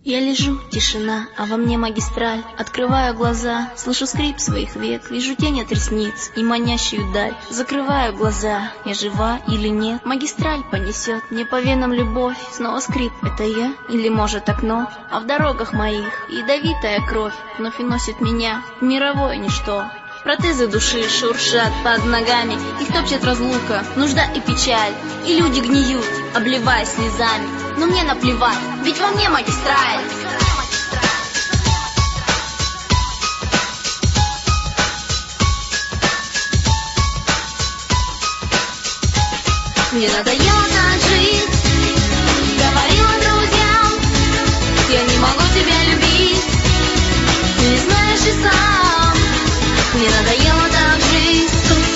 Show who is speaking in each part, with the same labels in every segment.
Speaker 1: Я лежу, тишина, а во мне магистраль. Открываю глаза, слышу скрип своих век. Вижу тень от ресниц и манящую даль. Закрываю глаза, я жива или нет. Магистраль понесет мне по венам любовь. Снова скрип, это я или может окно? А в дорогах моих ядовитая кровь вновь уносит меня в мировое ничто. Протезы души шуршат под ногами, их топчет разлука, нужда и печаль. И люди гниют, обливаясь слезами. Но мне наплевать, ведь во мне магистраль. Мне надоело так жить, говорила друзьям, я не могу тебя любить, ты не знаешь и сам. Мне надоело так жить.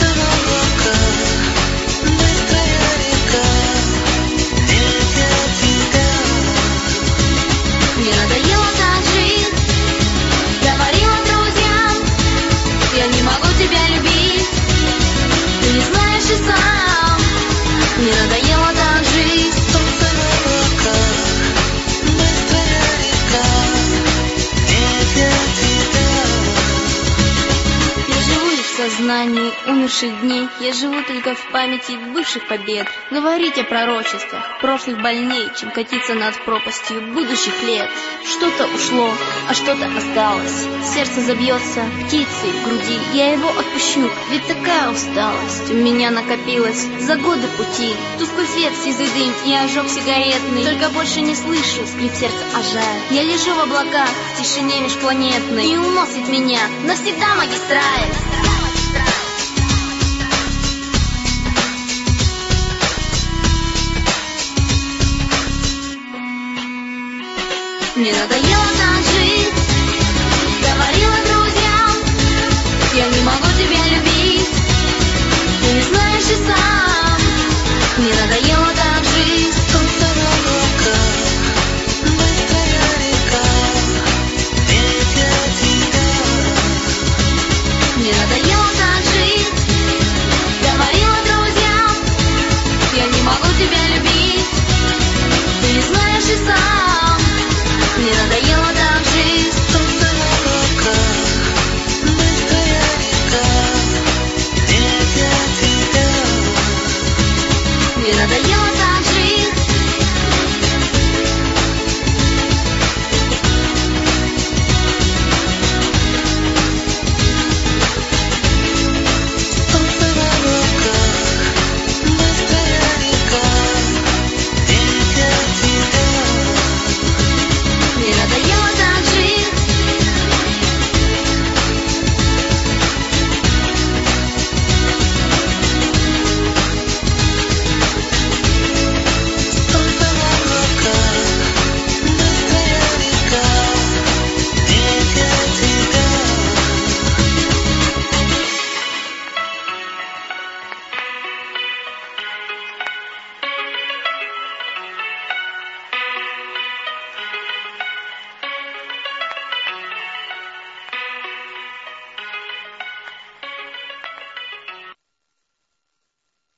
Speaker 1: Мне надоело так жить. Говорила друзьям, я не могу тебя любить, ты не знаешь и сам. Мне надоело так жить. Сознании умерших дней я живу только в памяти бывших побед. Говорить о пророчествах прошлых больней, чем катиться над пропастью будущих лет. Что-то ушло, а что-то осталось. Сердце забьется птицей в груди, я его отпущу, ведь такая усталость у меня накопилась за годы пути. Тусклый свет, сизый дым и ожог сигаретный, только больше не слышу скрип сердца ожая. Я лежу в облаках, в тишине межпланетной, и уносит меня навсегда магистраль. Мне надоело так жить, говорила друзьям, я не могу тебя любить, ты не знаешь и сам. Мне надоело так жить. Мне надоело